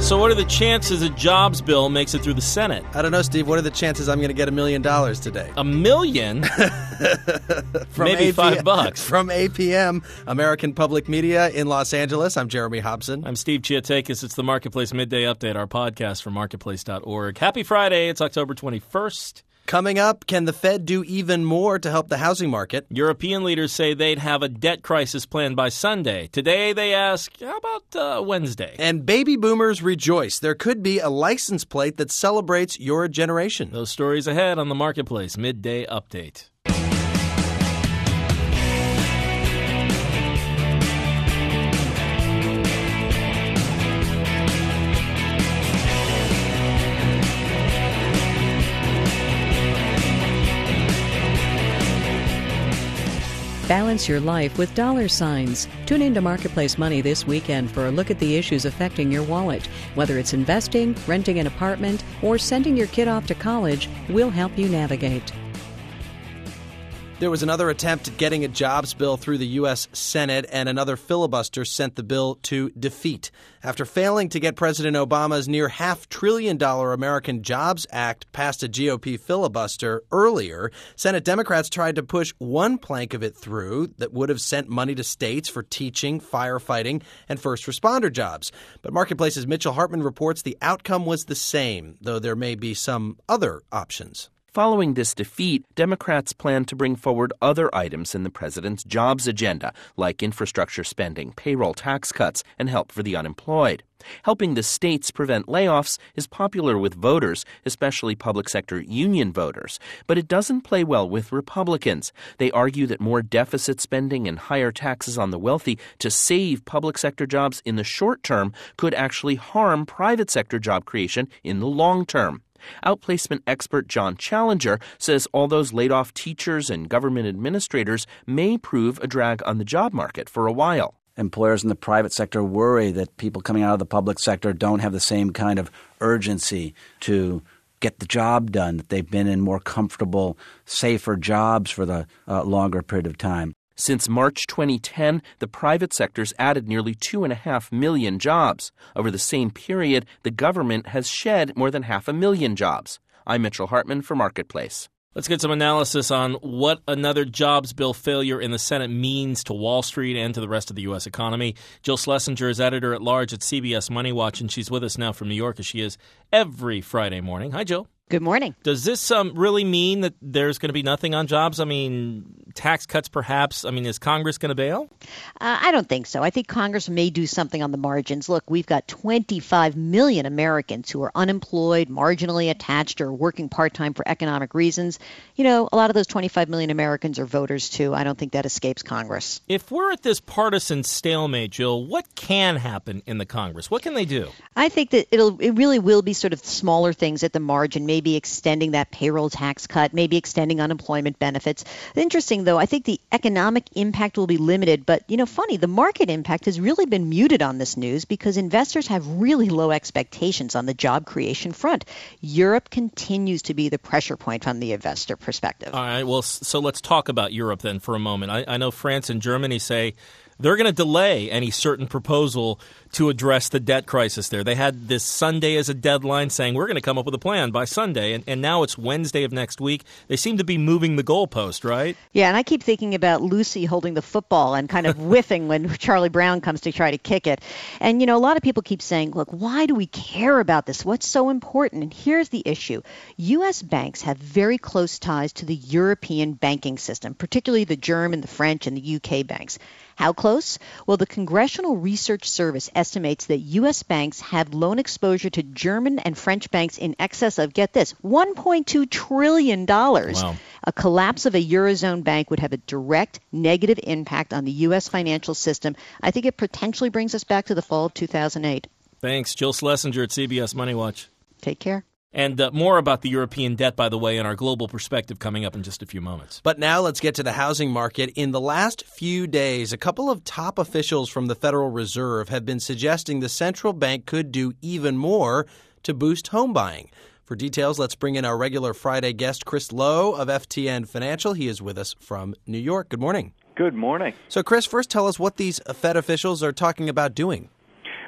So what are the chances a jobs bill makes it through the Senate? I don't know, Steve. What are the chances I'm going to get $1 million today? $1 million? Maybe $5. From APM, American Public Media in Los Angeles, I'm Jeremy Hobson. I'm Steve Chiatakis. It's the Marketplace Midday Update, our podcast from marketplace.org. Happy Friday. It's October 21st. Coming up, can the Fed do even more to help the housing market? European leaders say they'd have a debt crisis planned by Sunday. Today, they ask, how about Wednesday? And baby boomers rejoice. There could be a license plate that celebrates your generation. Those stories ahead on the Marketplace Midday Update. Balance your life with dollar signs. Tune into Marketplace Money this weekend for a look at the issues affecting your wallet. Whether it's investing, renting an apartment, or sending your kid off to college, we'll help you navigate. There was another attempt at getting a jobs bill through the U.S. Senate, and another filibuster sent the bill to defeat. After failing to get President Obama's near $500 billion American Jobs Act past a GOP filibuster earlier, Senate Democrats tried to push one plank of it through that would have sent money to states for teaching, firefighting, and first responder jobs. But Marketplace's Mitchell Hartman reports the outcome was the same, though there may be some other options. Following this defeat, Democrats plan to bring forward other items in the president's jobs agenda, like infrastructure spending, payroll tax cuts, and help for the unemployed. Helping the states prevent layoffs is popular with voters, especially public sector union voters, but it doesn't play well with Republicans. They argue that more deficit spending and higher taxes on the wealthy to save public sector jobs in the short term could actually harm private sector job creation in the long term. Outplacement expert John Challenger says all those laid-off teachers and government administrators may prove a drag on the job market for a while. Employers in the private sector worry that people coming out of the public sector don't have the same kind of urgency to get the job done, that they've been in more comfortable, safer jobs for the longer period of time. Since March 2010, the private sector's added nearly 2.5 million jobs. Over the same period, the government has shed more than 500,000 jobs. I'm Mitchell Hartman for Marketplace. Let's get some analysis on what another jobs bill failure in the Senate means to Wall Street and to the rest of the U.S. economy. Jill Schlesinger is editor-at-large at CBS Money Watch, and she's with us now from New York, as she is every Friday morning. Hi, Jill. Good morning. Does this really mean that there's going to be nothing on jobs? I mean, tax cuts perhaps? I mean, is Congress going to bail? I don't think so. I think Congress may do something on the margins. Look, we've got 25 million Americans who are unemployed, marginally attached, or working part-time for economic reasons. You know, a lot of those 25 million Americans are voters, too. I don't think that escapes Congress. If we're at this partisan stalemate, Jill, what can happen in the Congress? What can they do? I think that it really will be sort of smaller things at the margin, maybe extending that payroll tax cut, maybe extending unemployment benefits. Interesting, though, I think the economic impact will be limited. But, funny, the market impact has really been muted on this news because investors have really low expectations on the job creation front. Europe continues to be the pressure point from the investor perspective. All right, well, so let's talk about Europe then for a moment. I know France and Germany say they're going to delay any certain proposal to address the debt crisis there. They had this Sunday as a deadline saying we're going to come up with a plan by Sunday, and now it's Wednesday of next week. They seem to be moving the goalpost, right? Yeah, and I keep thinking about Lucy holding the football and kind of whiffing when Charlie Brown comes to try to kick it. And, a lot of people keep saying, look, why do we care about this? What's so important? And here's the issue. U.S. banks have very close ties to the European banking system, particularly the German, the French, and the U.K. banks. How close? Well, the Congressional Research Service estimates that U.S. banks have loan exposure to German and French banks in excess of, get this, $1.2 trillion. Wow. A collapse of a Eurozone bank would have a direct negative impact on the U.S. financial system. I think it potentially brings us back to the fall of 2008. Thanks. Jill Schlesinger at CBS Money Watch. Take care. And more about the European debt, by the way, in our global perspective coming up in just a few moments. But now let's get to the housing market. In the last few days, a couple of top officials from the Federal Reserve have been suggesting the central bank could do even more to boost home buying. For details, let's bring in our regular Friday guest, Chris Lowe of FTN Financial. He is with us from New York. Good morning. Good morning. So, Chris, first tell us what these Fed officials are talking about doing.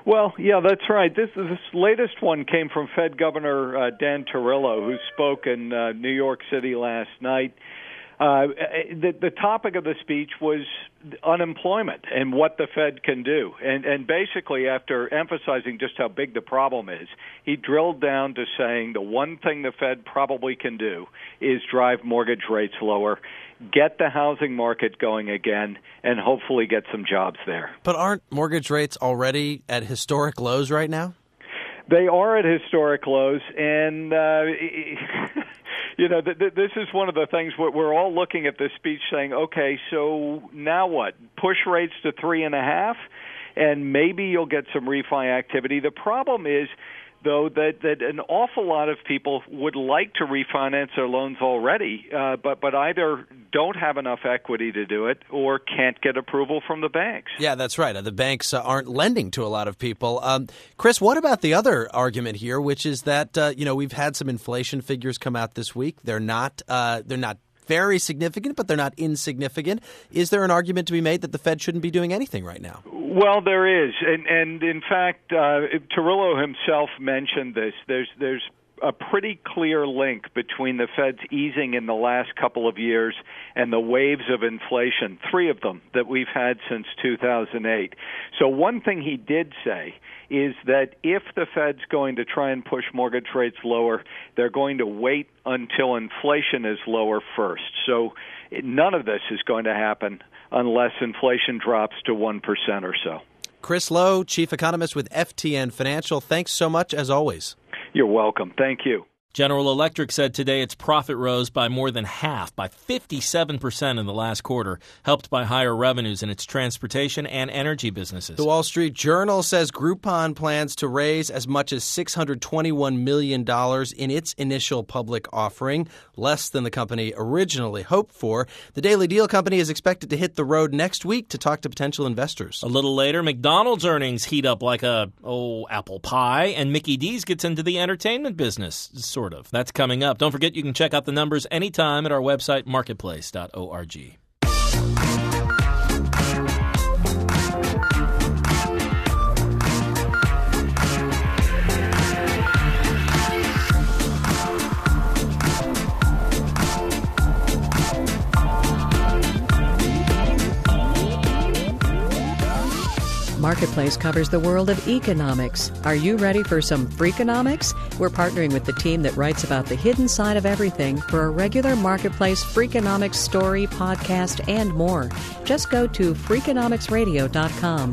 Well, yeah, that's right. This latest one came from Fed Governor Dan Tarullo, who spoke in New York City last night. The topic of the speech was unemployment and what the Fed can do. And basically, after emphasizing just how big the problem is, he drilled down to saying the one thing the Fed probably can do is drive mortgage rates lower, get the housing market going again, and hopefully get some jobs there. But aren't mortgage rates already at historic lows right now? They are at historic lows, and this is one of the things we're all looking at this speech saying, okay, so now what? Push rates to 3.5, and maybe you'll get some refi activity. The problem is, though, that an awful lot of people would like to refinance their loans already, but either don't have enough equity to do it or can't get approval from the banks. Yeah, that's right. The banks aren't lending to a lot of people. Chris, what about the other argument here, which is that we've had some inflation figures come out this week. They're not very significant, but they're not insignificant. Is there an argument to be made that the Fed shouldn't be doing anything right now? Well, there is, and in fact, Tarullo himself mentioned this. There's a pretty clear link between the Fed's easing in the last couple of years and the waves of inflation, 3 of them that we've had since 2008. So one thing he did say is that if the Fed's going to try and push mortgage rates lower, they're going to wait until inflation is lower first. So none of this is going to happen unless inflation drops to 1% or so. Chris Lowe, Chief Economist with FTN Financial, thanks so much as always. You're welcome. Thank you. General Electric said today its profit rose by more than half, by 57% in the last quarter, helped by higher revenues in its transportation and energy businesses. The Wall Street Journal says Groupon plans to raise as much as $621 million in its initial public offering, less than the company originally hoped for. The Daily Deal company is expected to hit the road next week to talk to potential investors. A little later, McDonald's earnings heat up like apple pie, and Mickey D's gets into the entertainment business, sort of. That's coming up. Don't forget you can check out the numbers anytime at our website, marketplace.org. Marketplace covers the world of economics. Are you ready for some Freakonomics? We're partnering with the team that writes about the hidden side of everything for a regular Marketplace Freakonomics story, podcast, and more. Just go to Freakonomicsradio.com.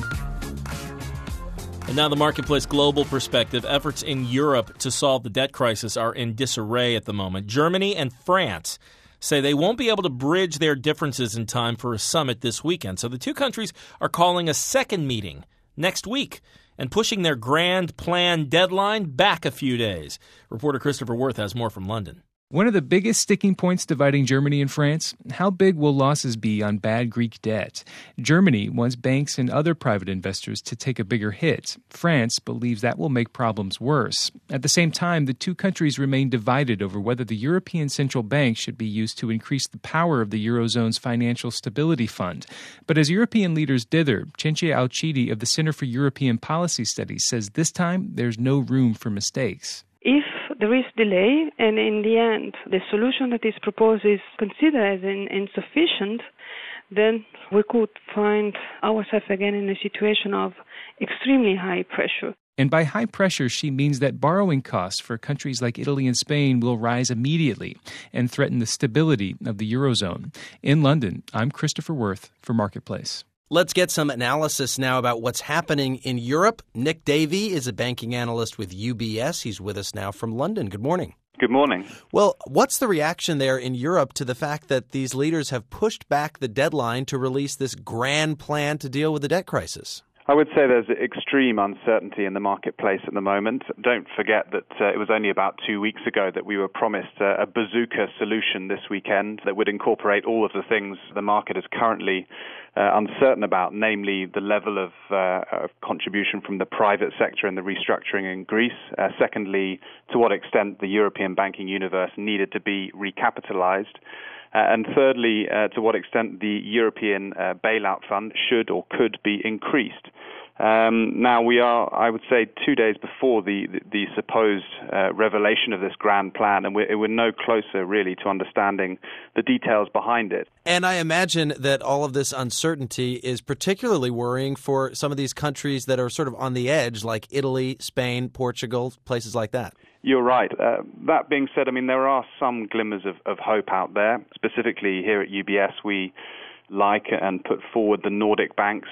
And now the Marketplace global perspective. Efforts in Europe to solve the debt crisis are in disarray at the moment. Germany and France say they won't be able to bridge their differences in time for a summit this weekend. So the two countries are calling a second meeting next week and pushing their grand plan deadline back a few days. Reporter Christopher Worth has more from London. One of the biggest sticking points dividing Germany and France, how big will losses be on bad Greek debt? Germany wants banks and other private investors to take a bigger hit. France believes that will make problems worse. At the same time, the two countries remain divided over whether the European Central Bank should be used to increase the power of the Eurozone's Financial Stability Fund. But as European leaders dither, Cenci Alcidi of the Center for European Policy Studies says this time there's no room for mistakes. If there is delay and in the end the solution that is proposed is considered as insufficient, then we could find ourselves again in a situation of extremely high pressure. And by high pressure, she means that borrowing costs for countries like Italy and Spain will rise immediately and threaten the stability of the Eurozone. In London, I'm Christopher Worth for Marketplace. Let's get some analysis now about what's happening in Europe. Nick Davey is a banking analyst with UBS. He's with us now from London. Good morning. Good morning. Well, what's the reaction there in Europe to the fact that these leaders have pushed back the deadline to release this grand plan to deal with the debt crisis? I would say there's extreme uncertainty in the marketplace at the moment. Don't forget that it was only about 2 weeks ago that we were promised a bazooka solution this weekend that would incorporate all of the things the market is currently uncertain about, namely the level of contribution from the private sector and the restructuring in Greece. Secondly, to what extent the European banking universe needed to be recapitalized. And thirdly, to what extent the European bailout fund should or could be increased. Now we are, I would say, 2 days before the supposed revelation of this grand plan, and we're no closer really to understanding the details behind it. And I imagine that all of this uncertainty is particularly worrying for some of these countries that are sort of on the edge, like Italy, Spain, Portugal, places like that. You're right. That being said, I mean, there are some glimmers of hope out there. Specifically here at UBS, we like and put forward the Nordic banks.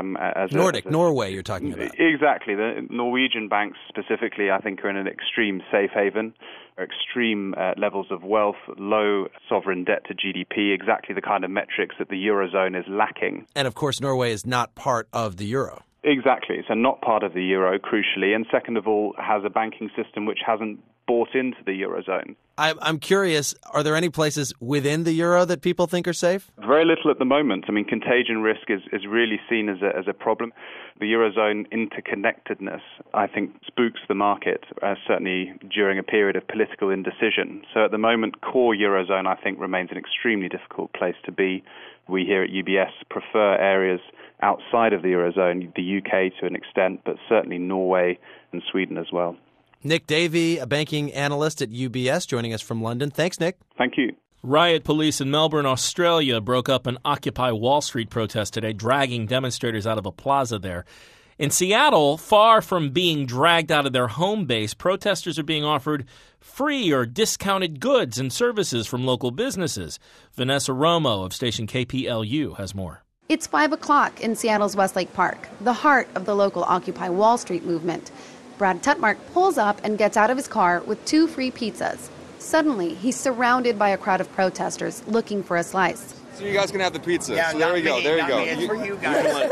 Norway you're talking about. Exactly. The Norwegian banks specifically, I think, are in an extreme safe haven, extreme levels of wealth, low sovereign debt to GDP, exactly the kind of metrics that the Eurozone is lacking. And, of course, Norway is not part of the Euro. Exactly. So not part of the Euro, crucially. And second of all, has a banking system which hasn't bought into the Eurozone. I'm curious, are there any places within the Euro that people think are safe? Very little at the moment. I mean, contagion risk is really seen as a problem. The Eurozone interconnectedness, I think, spooks the market, certainly during a period of political indecision. So at the moment, core Eurozone, I think, remains an extremely difficult place to be. We here at UBS prefer areas outside of the Eurozone, the UK to an extent, but certainly Norway and Sweden as well. Nick Davey, a banking analyst at UBS, joining us from London. Thanks, Nick. Thank you. Riot police in Melbourne, Australia, broke up an Occupy Wall Street protest today, dragging demonstrators out of a plaza there. In Seattle, far from being dragged out of their home base, protesters are being offered free or discounted goods and services from local businesses. Vanessa Romo of station KPLU has more. It's 5 o'clock in Seattle's Westlake Park, the heart of the local Occupy Wall Street movement. Brad Tutmark pulls up and gets out of his car with 2 free pizzas. Suddenly, he's surrounded by a crowd of protesters looking for a slice. So you guys can have the pizza. Yeah, so there we go. There you go. It's for you guys.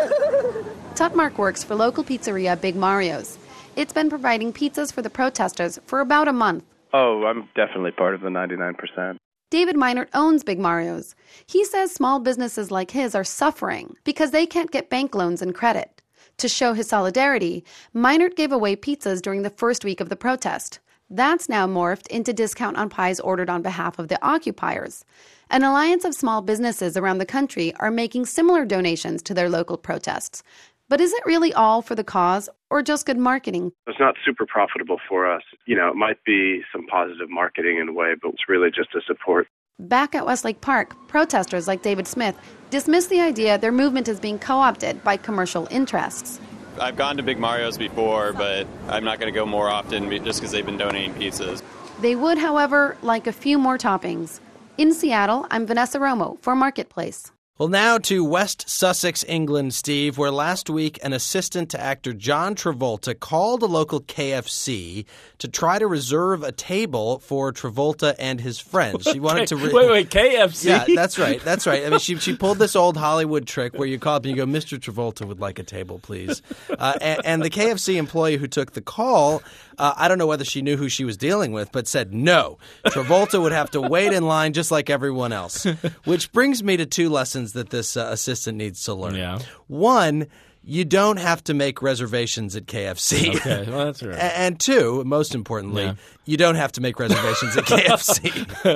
Tutmark works for local pizzeria Big Mario's. It's been providing pizzas for the protesters for about a month. Oh, I'm definitely part of the 99%. David Meinert owns Big Mario's. He says small businesses like his are suffering because they can't get bank loans and credit. To show his solidarity, Meinert gave away pizzas during the first week of the protest. That's now morphed into discount on pies ordered on behalf of the occupiers. An alliance of small businesses around the country are making similar donations to their local protests. But is it really all for the cause or just good marketing? It's not super profitable for us. You know, it might be some positive marketing in a way, but it's really just a support. Back at Westlake Park, protesters like David Smith dismiss the idea their movement is being co-opted by commercial interests. I've gone to Big Mario's before, but I'm not going to go more often just because they've been donating pizzas. They would, however, like a few more toppings. In Seattle, I'm Vanessa Romo for Marketplace. Well, now to West Sussex, England, Steve, where last week an assistant to actor John Travolta called a local KFC to try to reserve a table for Travolta and his friends. She wanted to wait, KFC? Yeah, that's right. That's right. I mean, she pulled this old Hollywood trick where you call up and you go, Mr. Travolta would like a table, please. And the KFC employee who took the call, I don't know whether she knew who she was dealing with, but said no. Travolta would have to wait in line just like everyone else, which brings me to 2 lessons that this assistant needs to learn. Yeah. One, you don't have to make reservations at KFC. Okay, well, that's right. And 2, most importantly, you don't have to make reservations at KFC.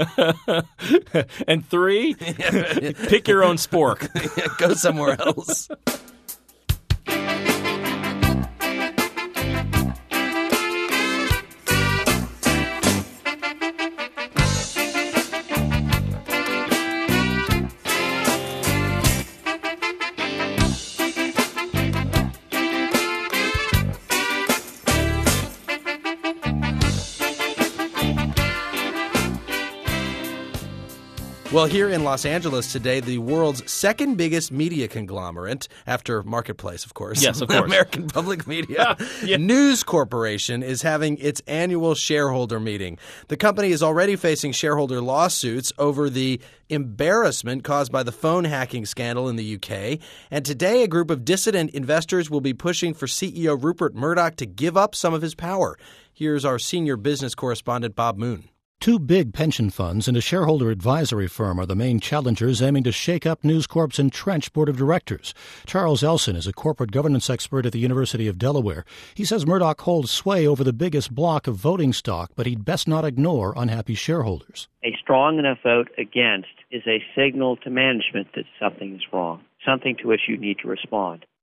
And 3, pick your own spork. Go somewhere else. Well, here in Los Angeles today, the world's second biggest media conglomerate, after Marketplace, of course. Yes, of course. American Public Media. News Corporation is having its annual shareholder meeting. The company is already facing shareholder lawsuits over the embarrassment caused by the phone hacking scandal in the UK. And today, a group of dissident investors will be pushing for CEO Rupert Murdoch to give up some of his power. Here's our senior business correspondent, Bob Moon. 2 big pension funds and a shareholder advisory firm are the main challengers aiming to shake up News Corp's entrenched board of directors. Charles Elson is a corporate governance expert at the University of Delaware. He says Murdoch holds sway over the biggest block of voting stock, but he'd best not ignore unhappy shareholders. A strong enough vote against is a signal to management that something is wrong, something to which you need to respond.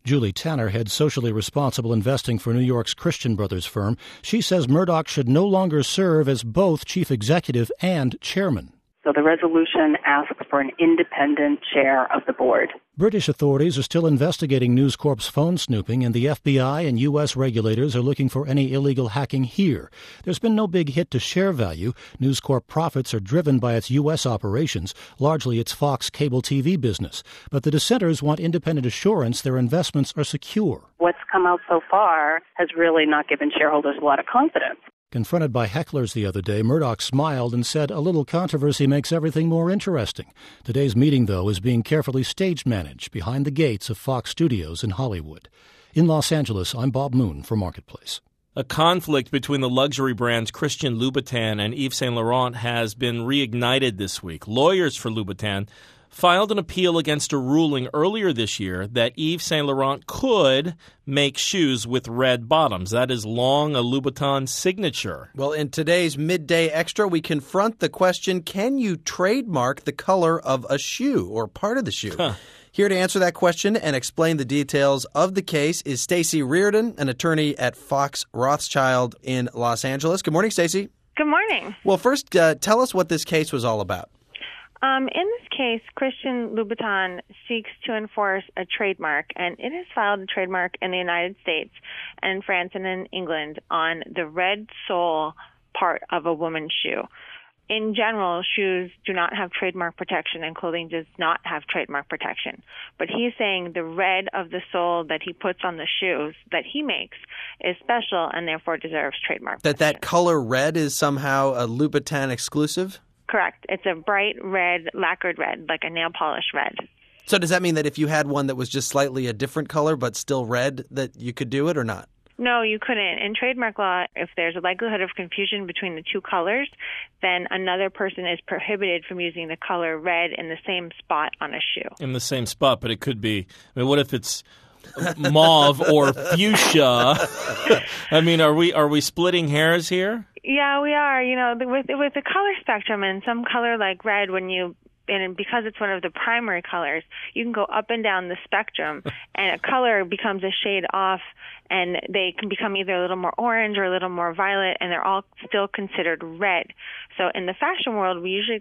Julie Tanner heads socially responsible investing for New York's Christian Brothers firm. She says Murdoch should no longer serve as both chief executive and chairman. So the resolution asks for an independent chair of the board. British authorities are still investigating News Corp's phone snooping, and the FBI and U.S. regulators are looking for any illegal hacking here. There's been no big hit to share value. News Corp profits are driven by its U.S. operations, largely its Fox cable TV business. But the dissenters want independent assurance their investments are secure. What's come out so far has really not given shareholders a lot of confidence. Confronted by hecklers the other day, Murdoch smiled and said a little controversy makes everything more interesting. Today's meeting, though, is being carefully stage-managed behind the gates of Fox Studios in Hollywood. In Los Angeles, I'm Bob Moon for Marketplace. A conflict between the luxury brands Christian Louboutin and Yves Saint Laurent has been reignited this week. Lawyers for Louboutin filed an appeal against a ruling earlier this year that Yves Saint Laurent could make shoes with red bottoms. That is long a Louboutin signature. Well, in today's Midday Extra, we confront the question, can you trademark the color of a shoe or part of the shoe? Here to answer that question and explain the details of the case is Stacey Reardon, an attorney at Fox Rothschild in Los Angeles. Good morning, Stacey. Good morning. Well, first, tell us what this case was all about. In this case, Christian Louboutin seeks to enforce a trademark, and it has filed a trademark in the United States and France and in England on the red sole part of a woman's shoe. In general, shoes do not have trademark protection and clothing does not have trademark protection. But he's saying the red of the sole that he puts on the shoes that he makes is special and therefore deserves trademark protection. That color red is somehow a Louboutin exclusive? Correct. It's a bright red, lacquered red, like a nail polish red. So does that mean that if you had one that was just slightly a different color but still red, that you could do it or not? No, you couldn't. In trademark law, if there's a likelihood of confusion between the two colors, then another person is prohibited from using the color red in the same spot on a shoe. In the same spot, but it could be, what if it's mauve or fuchsia? I mean, are we splitting hairs here? Yeah, we are. With the color spectrum and some color like red, and because it's one of the primary colors, you can go up and down the spectrum, and a color becomes a shade off, and they can become either a little more orange or a little more violet, and they're all still considered red. So in the fashion world, we usually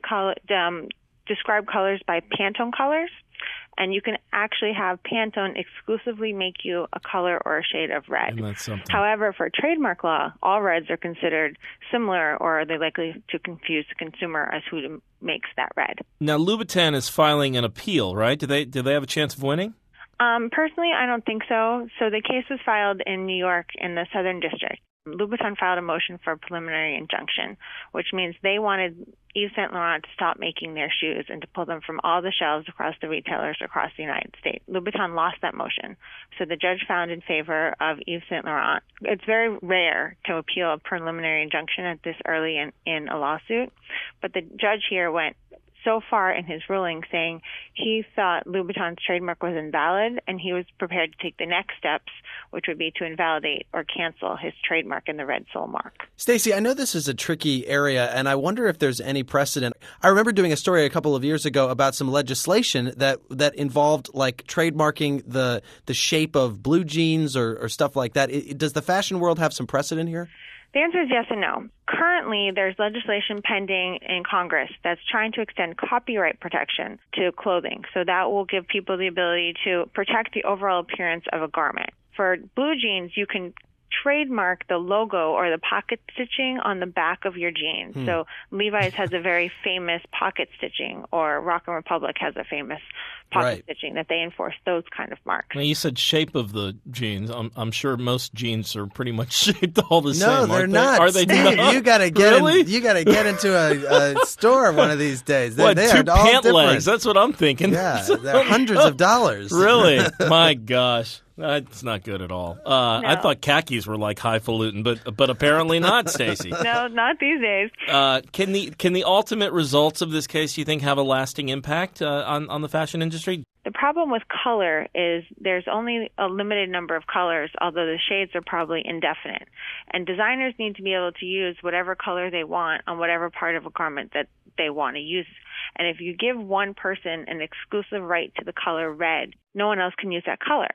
describe colors by Pantone colors. And you can actually have Pantone exclusively make you a color or a shade of red. And that's something. However, for trademark law, all reds are considered similar, or are they likely to confuse the consumer as who makes that red. Now, Louboutin is filing an appeal, right? Do they have a chance of winning? Personally, I don't think so. So the case was filed in New York in the Southern District. Louboutin filed a motion for a preliminary injunction, which means they wanted Yves Saint Laurent to stop making their shoes and to pull them from all the shelves across the retailers across the United States. Louboutin lost that motion, so the judge found in favor of Yves Saint Laurent. It's very rare to appeal a preliminary injunction at this early in a lawsuit, but the judge here went so far in his ruling saying he thought Louboutin's trademark was invalid and he was prepared to take the next steps, which would be to invalidate or cancel his trademark in the red sole mark. Stacey, I know this is a tricky area, and I wonder if there's any precedent. I remember doing a story a couple of years ago about some legislation that involved like trademarking the shape of blue jeans or stuff like that. Does the fashion world have some precedent here? The answer is yes and no. Currently, there's legislation pending in Congress that's trying to extend copyright protection to clothing. So that will give people the ability to protect the overall appearance of a garment. For blue jeans, you can trademark the logo or the pocket stitching on the back of your jeans. So Levi's has a very famous pocket stitching, or Rock and Republic has a famous pocket stitching that they enforce those kind of marks. Now, you said shape of the jeans. I'm sure most jeans are pretty much shaped all the same. No, they're not. Are they Steve, not? You got to get really? you got to get into a store one of these days. What, they two are all pant different. legs? That's what I'm thinking. Yeah, they're hundreds of dollars. Really? My gosh. That's not good at all. No. I thought khakis were like highfalutin, but apparently not, Stacey. No, not these days. Can the ultimate results of this case, you think, have a lasting impact on the fashion industry? The problem with color is there's only a limited number of colors, although the shades are probably indefinite. And designers need to be able to use whatever color they want on whatever part of a garment that they want to use. And if you give one person an exclusive right to the color red, no one else can use that color.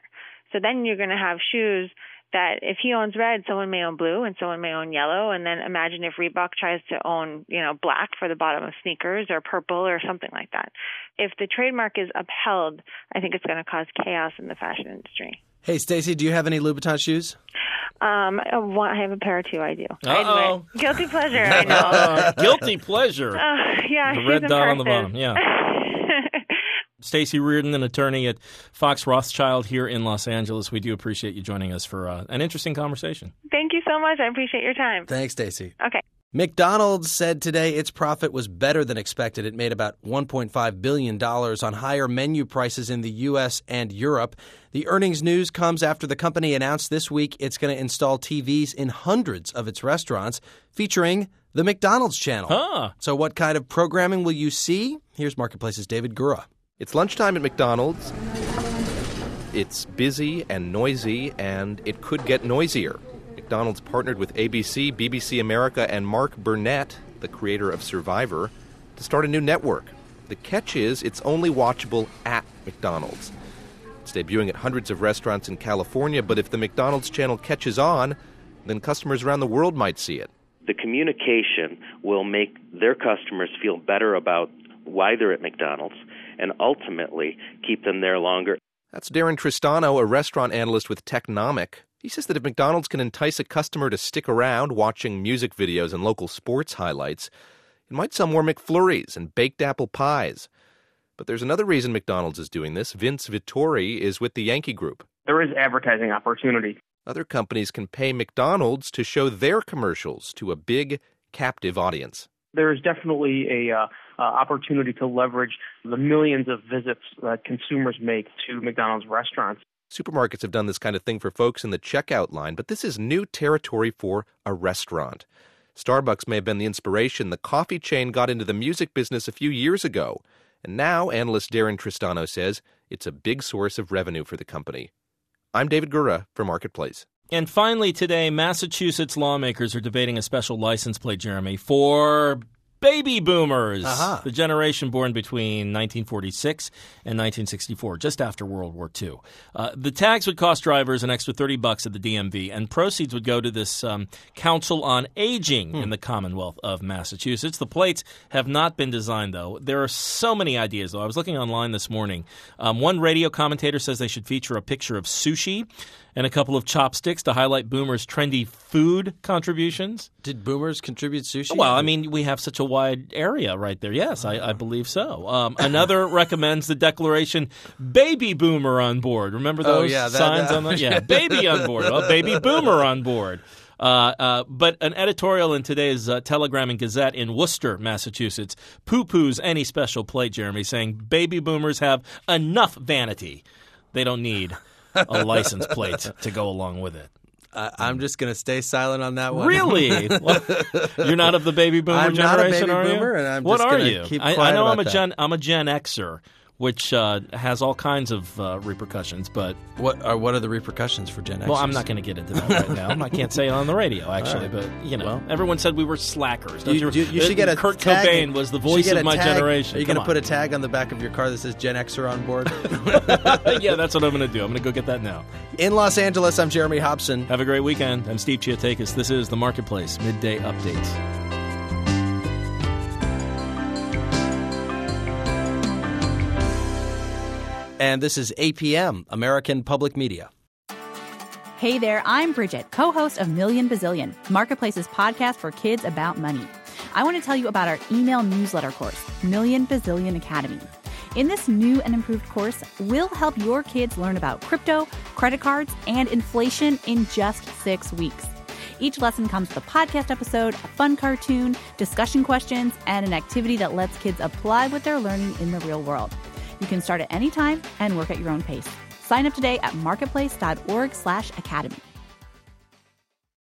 So then you're going to have shoes that if he owns red, someone may own blue and someone may own yellow. And then imagine if Reebok tries to own, black for the bottom of sneakers or purple or something like that. If the trademark is upheld, I think it's going to cause chaos in the fashion industry. Hey, Stacey, do you have any Louboutin shoes? I have a pair too. I do. Uh-oh. Guilty pleasure, I know. Guilty pleasure. Yeah, the she's red dot on the impressive. bottom, yeah. Stacey Reardon, an attorney at Fox Rothschild here in Los Angeles. We do appreciate you joining us for an interesting conversation. Thank you so much. I appreciate your time. Thanks, Stacey. Okay. McDonald's said today its profit was better than expected. It made about $1.5 billion on higher menu prices in the U.S. and Europe. The earnings news comes after the company announced this week it's going to install TVs in hundreds of its restaurants featuring the McDonald's channel. Huh. So what kind of programming will you see? Here's Marketplace's David Gura. It's lunchtime at McDonald's. It's busy and noisy, and it could get noisier. McDonald's partnered with ABC, BBC America, and Mark Burnett, the creator of Survivor, to start a new network. The catch is it's only watchable at McDonald's. It's debuting at hundreds of restaurants in California, but if the McDonald's channel catches on, then customers around the world might see it. The communication will make their customers feel better about why they're at McDonald's and ultimately keep them there longer. That's Darren Tristano, a restaurant analyst with Technomic. He says that if McDonald's can entice a customer to stick around watching music videos and local sports highlights, it might sell more McFlurries and baked apple pies. But there's another reason McDonald's is doing this. Vince Vittori is with the Yankee Group. There is advertising opportunity. Other companies can pay McDonald's to show their commercials to a big, captive audience. There is definitely a opportunity to leverage the millions of visits that consumers make to McDonald's restaurants. Supermarkets have done this kind of thing for folks in the checkout line, but this is new territory for a restaurant. Starbucks may have been the inspiration. The coffee chain got into the music business a few years ago, and now analyst Darren Tristano says it's a big source of revenue for the company. I'm David Gura for Marketplace. And finally today, Massachusetts lawmakers are debating a special license plate, Jeremy, for baby boomers, the generation born between 1946 and 1964, just after World War II. The tags would cost drivers an extra $30 at the DMV, and proceeds would go to this Council on Aging in the Commonwealth of Massachusetts. The plates have not been designed, though. There are so many ideas, though. I was looking online this morning. One radio commentator says they should feature a picture of sushi and a couple of chopsticks to highlight boomers' trendy food contributions. Did boomers contribute sushi? Well, I mean, we have such a wide area right there. Yes, I believe so. Another recommends the declaration, baby boomer on board. Remember those signs on the... Yeah, baby on board. Well, baby boomer on board. But an editorial in today's Telegram and Gazette in Worcester, Massachusetts, poo-poos any special plate, Jeremy, saying baby boomers have enough vanity. They don't need a license plate to go along with it. I'm just going to stay silent on that one. Really? Well, you're not of the baby boomer generation, are you? I'm not a baby boomer, and I'm what just going to keep quiet I know about I'm a Gen Xer, which has all kinds of repercussions. But what are the repercussions for Gen Xers? Well, I'm not going to get into that right now. I can't say it on the radio, actually. Right. But everyone said we were slackers. You should get a Kurt tag. Cobain was the voice of my generation. Are you going to put a tag on the back of your car that says Gen Xer on board? Yeah, that's what I'm going to do. I'm going to go get that now. In Los Angeles, I'm Jeremy Hobson. Have a great weekend. I'm Steve Chiatakis. This is The Marketplace Midday Update. And this is APM, American Public Media. Hey there, I'm Bridget, co-host of Million Bazillion, Marketplace's podcast for kids about money. I want to tell you about our email newsletter course, Million Bazillion Academy. In this new and improved course, we'll help your kids learn about crypto, credit cards, and inflation in just 6 weeks. Each lesson comes with a podcast episode, a fun cartoon, discussion questions, and an activity that lets kids apply what they're learning in the real world. You can start at any time and work at your own pace. Sign up today at marketplace.org/academy.